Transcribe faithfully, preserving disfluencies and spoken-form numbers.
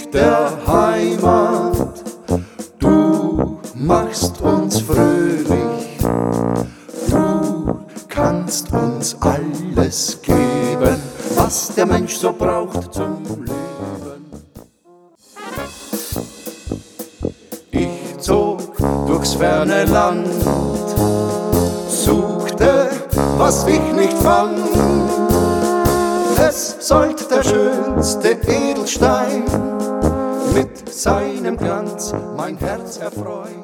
der Heimat. Du machst uns fröhlich, du kannst uns alles geben, was der Mensch so braucht zum Leben. Ich zog durchs ferne Land, suchte, was ich nicht fand. Es sollte der schönste Edelstein mit seinem Glanz mein Herz erfreuen.